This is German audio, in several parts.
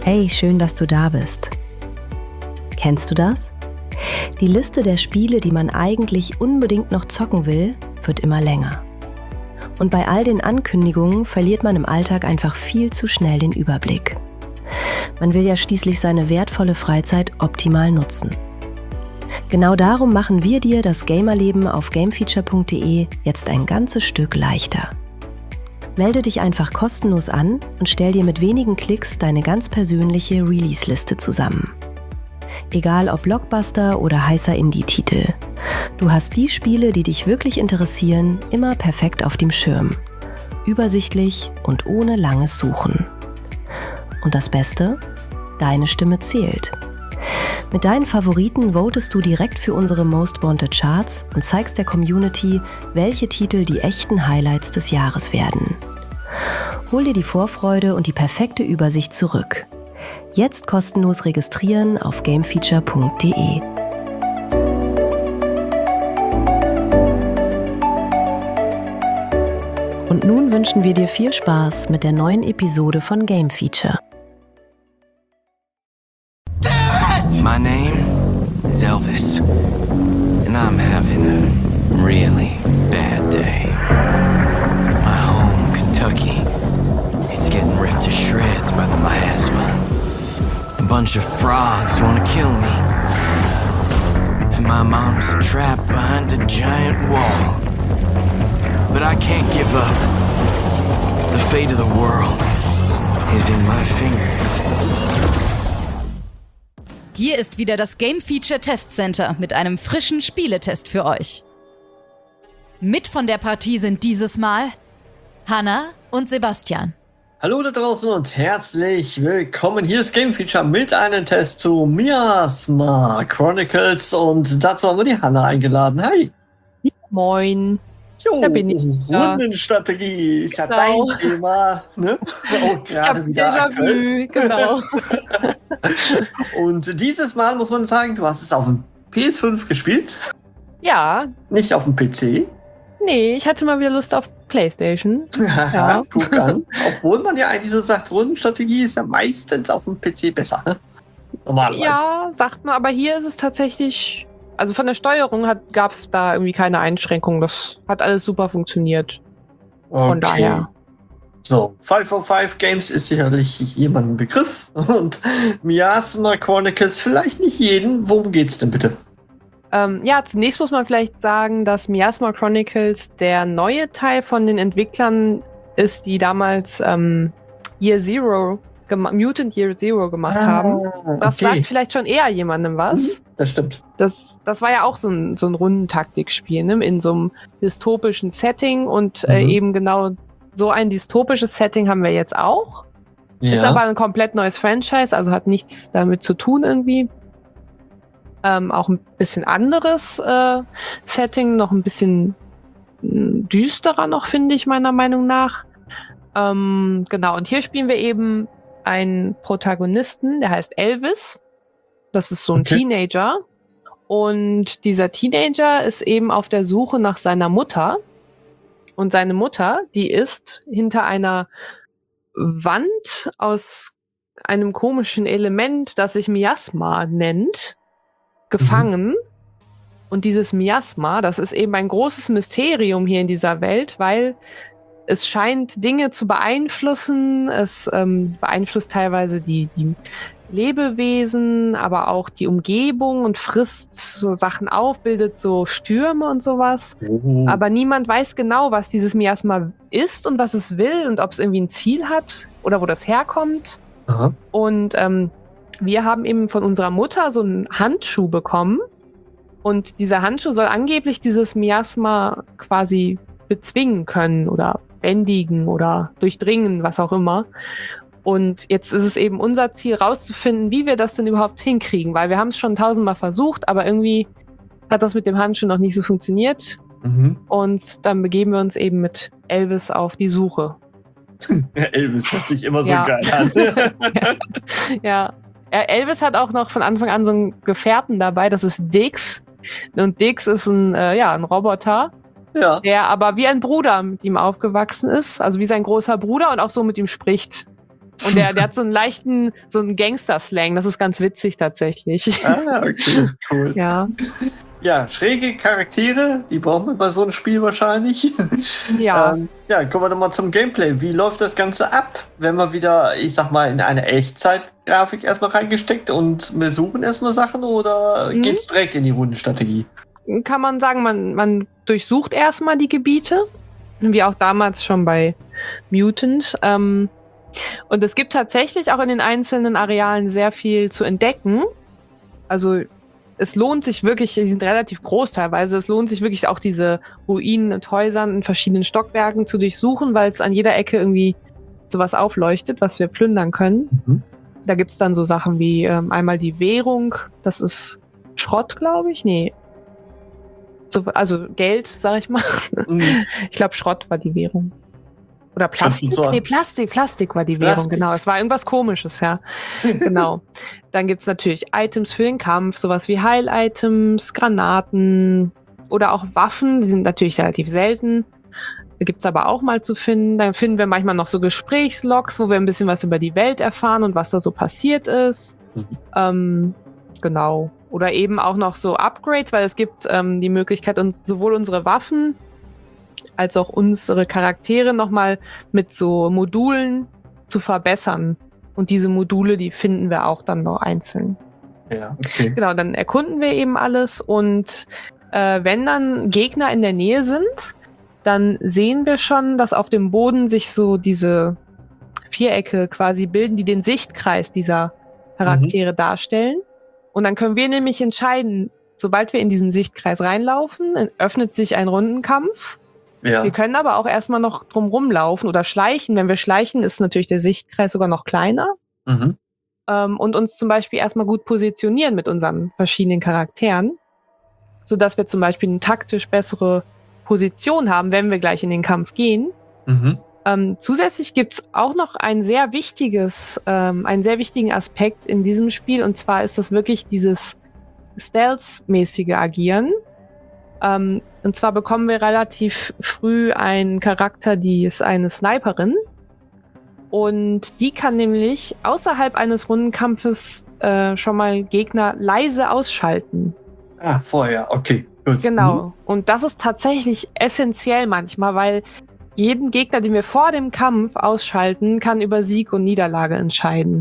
Hey, schön, dass du da bist. Kennst du das? Die Liste der Spiele, die man eigentlich unbedingt noch zocken will, wird immer länger. Und bei all den Ankündigungen verliert man im Alltag einfach viel zu schnell den Überblick. Man will ja schließlich seine wertvolle Freizeit optimal nutzen. Genau darum machen wir dir das Gamerleben auf gamefeature.de jetzt ein ganzes Stück leichter. Melde dich einfach kostenlos an und stell dir mit wenigen Klicks deine ganz persönliche Release-Liste zusammen. Egal ob Blockbuster oder heißer Indie-Titel. Du hast die Spiele, die dich wirklich interessieren, immer perfekt auf dem Schirm. Übersichtlich und ohne langes Suchen. Und das Beste? Deine Stimme zählt. Mit deinen Favoriten votest du direkt für unsere Most Wanted Charts und zeigst der Community, welche Titel die echten Highlights des Jahres werden. Hol dir die Vorfreude und die perfekte Übersicht zurück. Jetzt kostenlos registrieren auf gamefeature.de. Und nun wünschen wir dir viel Spaß mit der neuen Episode von Game Feature. My name is Elvis, and I'm having a really bad day. My home, Kentucky, it's getting ripped to shreds by the miasma. A bunch of frogs want to kill me, and my mom's trapped behind a giant wall. But I can't give up. The fate of the world is in my fingers. Hier ist wieder das Game Feature Test Center mit einem frischen Spieletest für euch. Mit von der Partie sind dieses Mal Hanna und Sebastian. Hallo da draußen und herzlich willkommen. Hier ist Game Feature mit einem Test zu Miasma Chronicles und dazu haben wir die Hanna eingeladen. Hi! Moin! Jo, da bin ich. Rundenstrategie ist ja dein Thema, ne? Auch gerade wieder aktuell. Genau. Und dieses Mal muss man sagen, du hast es auf dem PS5 gespielt. Ja. Nicht auf dem PC. Nee, ich hatte mal wieder Lust auf PlayStation. Ja. Guck an. Obwohl man ja eigentlich so sagt, Rundenstrategie ist ja meistens auf dem PC besser, ne? Normalerweise. Ja, sagt man, aber hier ist es tatsächlich, also von der Steuerung gab es da irgendwie keine Einschränkungen. Das hat alles super funktioniert. Von daher. So, 505 Games ist sicherlich jemandem Begriff und Miasma Chronicles vielleicht nicht jeden. Worum geht's denn bitte? Ja, zunächst muss man vielleicht sagen, dass Miasma Chronicles der neue Teil von den Entwicklern ist, die damals Mutant Year Zero gemacht haben. Das sagt vielleicht schon eher jemandem was. Das stimmt. Das war ja auch so ein Rundentaktikspiel, ne? In so einem dystopischen Setting und eben genau so ein dystopisches Setting haben wir jetzt auch. Ja. Ist aber ein komplett neues Franchise, also hat nichts damit zu tun irgendwie. Auch ein bisschen anderes Setting, noch ein bisschen düsterer noch, finde ich, meiner Meinung nach. Genau, und hier spielen wir eben einen Protagonisten, der heißt Elvis. Das ist so ein Teenager. Und dieser Teenager ist eben auf der Suche nach seiner Mutter. Und seine Mutter, die ist hinter einer Wand aus einem komischen Element, das sich Miasma nennt, gefangen. Und dieses Miasma, das ist eben ein großes Mysterium hier in dieser Welt, weil es scheint Dinge zu beeinflussen. Es beeinflusst teilweise die Lebewesen, aber auch die Umgebung und frisst so Sachen auf, bildet so Stürme und sowas. Aber niemand weiß genau, was dieses Miasma ist und was es will und ob es irgendwie ein Ziel hat oder wo das herkommt. Aha. Und wir haben eben von unserer Mutter so einen Handschuh bekommen. Und dieser Handschuh soll angeblich dieses Miasma quasi bezwingen können oder bändigen oder durchdringen, was auch immer. Und jetzt ist es eben unser Ziel, rauszufinden, wie wir das denn überhaupt hinkriegen, weil wir haben es schon 1000-mal versucht, aber irgendwie hat das mit dem Handschuh noch nicht so funktioniert. Und dann begeben wir uns eben mit Elvis auf die Suche. Elvis hört sich immer so geil an. Ja. Elvis hat auch noch von Anfang an so einen Gefährten dabei, das ist Dix. Und Dix ist ein Roboter, der aber wie ein Bruder mit ihm aufgewachsen ist, also wie sein großer Bruder und auch so mit ihm spricht. Und der hat so einen Gangster-Slang, das ist ganz witzig tatsächlich. Okay, cool. Ja. Ja, schräge Charaktere, die brauchen wir bei so einem Spiel wahrscheinlich. Ja. Ja, kommen wir doch mal zum Gameplay. Wie läuft das Ganze ab, wenn wir wieder, ich sag mal, in eine Echtzeitgrafik erstmal reingesteckt und wir suchen erstmal Sachen oder geht's direkt in die Rundenstrategie? Kann man sagen, man durchsucht erstmal die Gebiete, wie auch damals schon bei Mutant. Und es gibt tatsächlich auch in den einzelnen Arealen sehr viel zu entdecken. Also es lohnt sich wirklich, die sind relativ groß teilweise, es lohnt sich wirklich auch diese Ruinen und Häusern in verschiedenen Stockwerken zu durchsuchen, weil es an jeder Ecke irgendwie sowas aufleuchtet, was wir plündern können. Mhm. Da gibt es dann so Sachen wie einmal die Währung, das ist Schrott, glaube ich. Nee. So, also Geld, sag ich mal. Mhm. Ich glaube, Schrott war die Währung. Oder Plastik? So Nee, Plastik war die Währung, genau. Es war irgendwas Komisches, ja. Genau. Dann gibt es natürlich Items für den Kampf, sowas wie Heil-Items, Granaten oder auch Waffen, die sind natürlich relativ selten. Da gibt es aber auch mal zu finden. Dann finden wir manchmal noch so Gesprächslogs, wo wir ein bisschen was über die Welt erfahren und was da so passiert ist. Genau. Oder eben auch noch so Upgrades, weil es gibt die Möglichkeit, uns sowohl unsere Waffen als auch unsere Charaktere nochmal mit so Modulen zu verbessern. Und diese Module, die finden wir auch dann noch einzeln. Ja, okay. Genau, dann erkunden wir eben alles und wenn dann Gegner in der Nähe sind, dann sehen wir schon, dass auf dem Boden sich so diese Vierecke quasi bilden, die den Sichtkreis dieser Charaktere darstellen. Und dann können wir nämlich entscheiden, sobald wir in diesen Sichtkreis reinlaufen, öffnet sich ein Rundenkampf. Ja. Wir können aber auch erstmal noch drumrum laufen oder schleichen. Wenn wir schleichen, ist natürlich der Sichtkreis sogar noch kleiner. Und uns zum Beispiel erstmal gut positionieren mit unseren verschiedenen Charakteren, sodass wir zum Beispiel eine taktisch bessere Position haben, wenn wir gleich in den Kampf gehen. Zusätzlich gibt es auch noch einen sehr wichtigen Aspekt in diesem Spiel, und zwar ist das wirklich dieses Stealth-mäßige Agieren. Und zwar bekommen wir relativ früh einen Charakter, die ist eine Sniperin. Und die kann nämlich außerhalb eines Rundenkampfes schon mal Gegner leise ausschalten. Ah, vorher, okay, gut. Genau. Und das ist tatsächlich essentiell manchmal, weil jeden Gegner, den wir vor dem Kampf ausschalten, kann über Sieg und Niederlage entscheiden.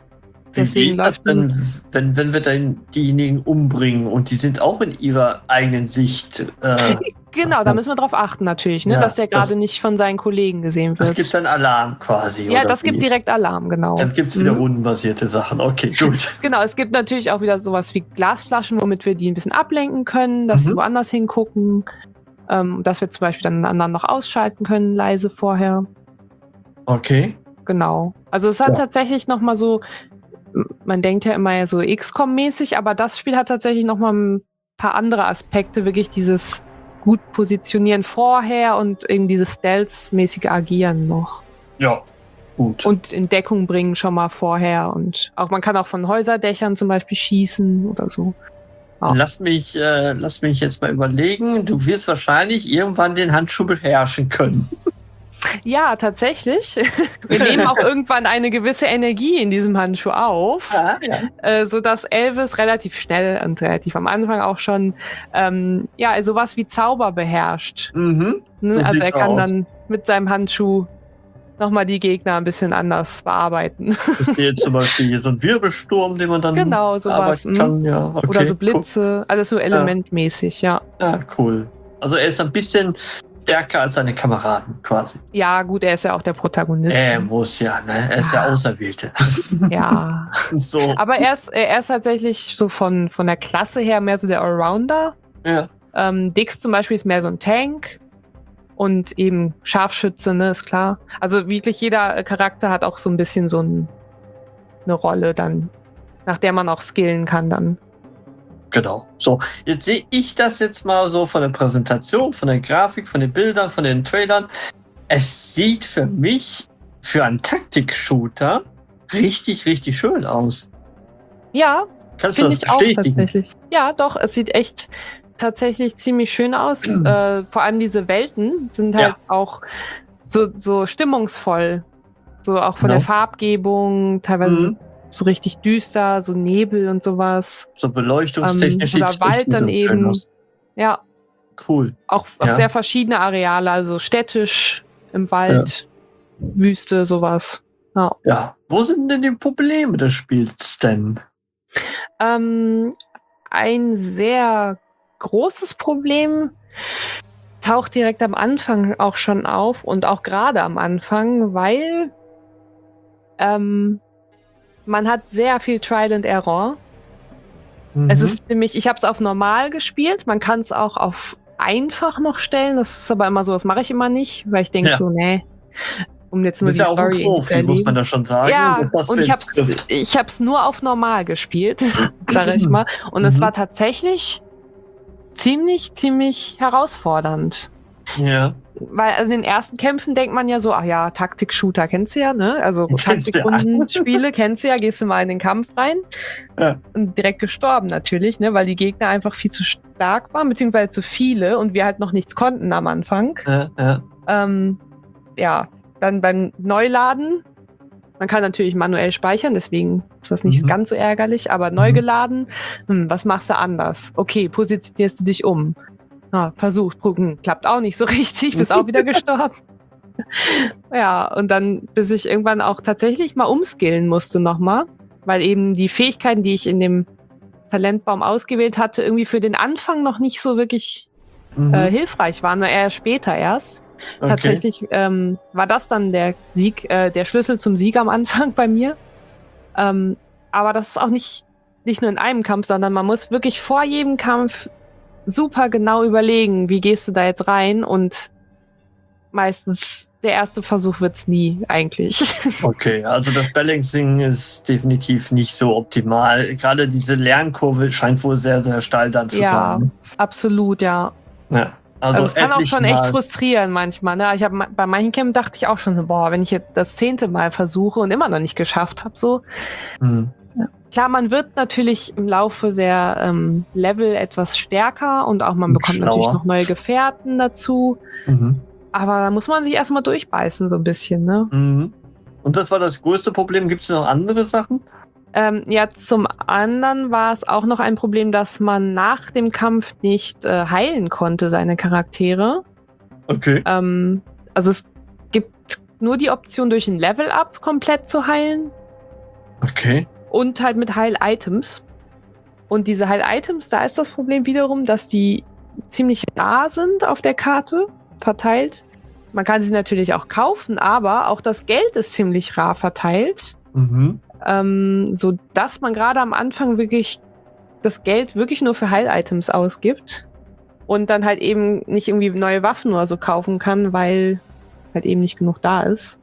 Wie ist das denn, wenn wir dann diejenigen umbringen und die sind auch in ihrer eigenen Sicht? Genau, da müssen wir drauf achten natürlich, ne, dass der gerade nicht von seinen Kollegen gesehen wird. Es gibt dann Alarm quasi. Ja, das gibt direkt Alarm, genau. Dann gibt es wieder rundenbasierte Sachen, okay, gut. Genau, es gibt natürlich auch wieder sowas wie Glasflaschen, womit wir die ein bisschen ablenken können, dass sie woanders hingucken. Dass wir zum Beispiel dann einen anderen noch ausschalten können, leise vorher. Okay. Genau. Also es hat tatsächlich nochmal so, man denkt ja immer so XCOM-mäßig, aber das Spiel hat tatsächlich nochmal ein paar andere Aspekte, wirklich dieses gut positionieren vorher und eben dieses Stealth-mäßige Agieren noch. Ja, gut. Und in Deckung bringen schon mal vorher und auch man kann auch von Häuserdächern zum Beispiel schießen oder so. Oh. Lass mich jetzt mal überlegen. Du wirst wahrscheinlich irgendwann den Handschuh beherrschen können. Ja, tatsächlich. Wir nehmen auch irgendwann eine gewisse Energie in diesem Handschuh auf, sodass Elvis relativ schnell und relativ am Anfang auch schon sowas wie Zauber beherrscht. Ne? So also er kann dann mit seinem Handschuh nochmal die Gegner ein bisschen anders bearbeiten. Das ist jetzt zum Beispiel hier so ein Wirbelsturm, den man dann sowas kann. Ja, okay, oder so Blitze, alles so elementmäßig, ja. Ja, cool. Also er ist ein bisschen stärker als seine Kameraden quasi. Ja, gut, er ist ja auch der Protagonist. Er muss ja, ne? Er ist der Auserwählte. Ja. So. Aber er ist tatsächlich so von der Klasse her mehr so der Allrounder. Ja. Dix zum Beispiel ist mehr so ein Tank. Und eben Scharfschütze, ne, ist klar. Also wirklich jeder Charakter hat auch so ein bisschen so eine Rolle dann, nach der man auch skillen kann dann. Genau. So, jetzt sehe ich das jetzt mal so von der Präsentation, von der Grafik, von den Bildern, von den Trailern. Es sieht für mich, für einen Taktik-Shooter, richtig, richtig schön aus. Ja, kannst du das bestätigen? Auch tatsächlich. Ja, doch, es sieht echt tatsächlich ziemlich schön aus. Vor allem diese Welten sind halt auch so stimmungsvoll. So auch von der Farbgebung, teilweise so richtig düster, so Nebel und sowas. So beleuchtungstechnisch Oder sieht's Wald echt gut dann und schön eben. aus. Ja, Cool. auch sehr verschiedene Areale, also städtisch, im Wald, Wüste, sowas. Ja. Ja. Wo sind denn die Probleme des Spiels denn? Ein sehr großes Problem taucht direkt am Anfang auch schon auf und auch gerade am Anfang, weil man hat sehr viel Trial and Error. Es ist nämlich, ich habe es auf normal gespielt, man kann es auch auf einfach noch stellen, das ist aber immer so, das mache ich immer nicht, weil ich denke so, nee, um jetzt nur die ja auch ein Story Profi, muss man da schon sagen. Ja, was das und ich hab's nur auf normal gespielt, sag ich mal. Und es war tatsächlich ziemlich herausfordernd. Ja. Weil in den ersten Kämpfen denkt man ja so, ach ja, Taktik-Shooter kennst du ja, ne? Also Taktikrundenspiele kennst du ja, gehst du mal in den Kampf rein. Ja. Und direkt gestorben natürlich, ne? Weil die Gegner einfach viel zu stark waren, beziehungsweise zu viele und wir halt noch nichts konnten am Anfang. Ja, dann beim Neuladen, man kann natürlich manuell speichern, deswegen ist das nicht ganz so ärgerlich, aber neu geladen, was machst du anders? Okay, positionierst du dich um. Versucht, klappt auch nicht so richtig, bist auch wieder gestorben. Ja, und dann, bis ich irgendwann auch tatsächlich mal umskillen musste nochmal, weil eben die Fähigkeiten, die ich in dem Talentbaum ausgewählt hatte, irgendwie für den Anfang noch nicht so wirklich hilfreich waren, nur eher später erst. Okay. Tatsächlich war das dann der Sieg, der Schlüssel zum Sieg am Anfang bei mir. Aber das ist auch nicht nur in einem Kampf, sondern man muss wirklich vor jedem Kampf super genau überlegen, wie gehst du da jetzt rein, und meistens der erste Versuch wird's nie eigentlich. Okay, also das Balancing ist definitiv nicht so optimal. Gerade diese Lernkurve scheint wohl sehr, sehr steil dann zu sein. Ja, absolut, ja. Also es kann auch schon echt frustrieren manchmal. Ne? Bei manchen Kämpfen dachte ich auch schon, boah, wenn ich jetzt das 10. Mal versuche und immer noch nicht geschafft habe, so. Ja. Klar, man wird natürlich im Laufe der Level etwas stärker und auch man bekommt natürlich noch neue Gefährten dazu. Aber da muss man sich erstmal durchbeißen, so ein bisschen, ne? Und das war das größte Problem. Gibt es noch andere Sachen? Ja, zum anderen war es auch noch ein Problem, dass man nach dem Kampf nicht heilen konnte, seine Charaktere. Okay. Also es gibt nur die Option, durch ein Level-Up komplett zu heilen. Okay. Und halt mit Heil-Items. Und diese Heil-Items, da ist das Problem wiederum, dass die ziemlich rar sind auf der Karte verteilt. Man kann sie natürlich auch kaufen, aber auch das Geld ist ziemlich rar verteilt. So dass man gerade am Anfang wirklich das Geld wirklich nur für Heil-Items ausgibt und dann halt eben nicht irgendwie neue Waffen oder so kaufen kann, weil halt eben nicht genug da ist.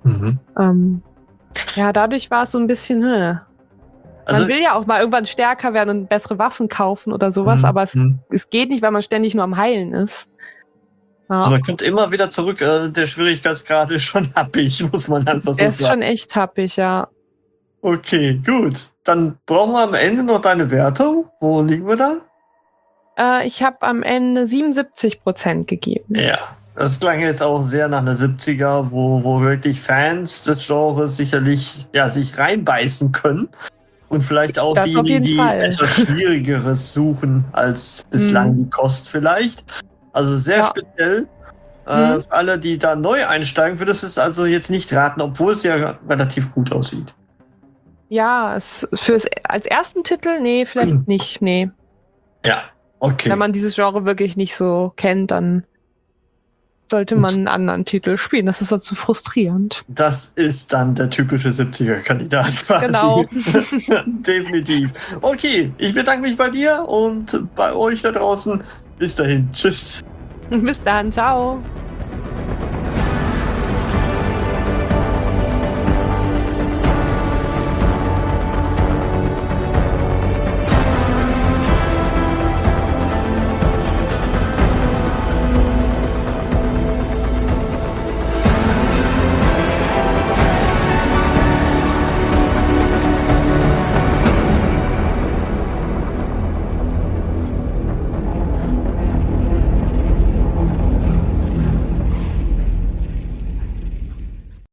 Ja, dadurch war es so ein bisschen, man will ja auch mal irgendwann stärker werden und bessere Waffen kaufen oder sowas, aber es geht nicht, weil man ständig nur am Heilen ist. Ja. Also man kommt immer wieder zurück, der Schwierigkeitsgrad ist schon happig, muss man einfach so sagen. Der ist schon echt happig, ja. Okay, gut. Dann brauchen wir am Ende noch deine Wertung. Wo liegen wir da? Ich habe am Ende 77% gegeben. Ja, das klang jetzt auch sehr nach einer 70er, wo wirklich Fans des Genres sicherlich sich reinbeißen können. Und vielleicht auch das diejenigen, die etwas Schwierigeres suchen als bislang die Kost vielleicht. Also sehr speziell. Für alle, die da neu einsteigen, würde es also jetzt nicht raten, obwohl es ja relativ gut aussieht. Ja, als ersten Titel, nee, vielleicht nicht, nee. Ja, okay. Wenn man dieses Genre wirklich nicht so kennt, dann sollte man einen anderen Titel spielen. Das ist dazu frustrierend. Das ist dann der typische 70er-Kandidat quasi. Genau. Definitiv. Okay, ich bedanke mich bei dir und bei euch da draußen. Bis dahin. Tschüss. Bis dann. Ciao.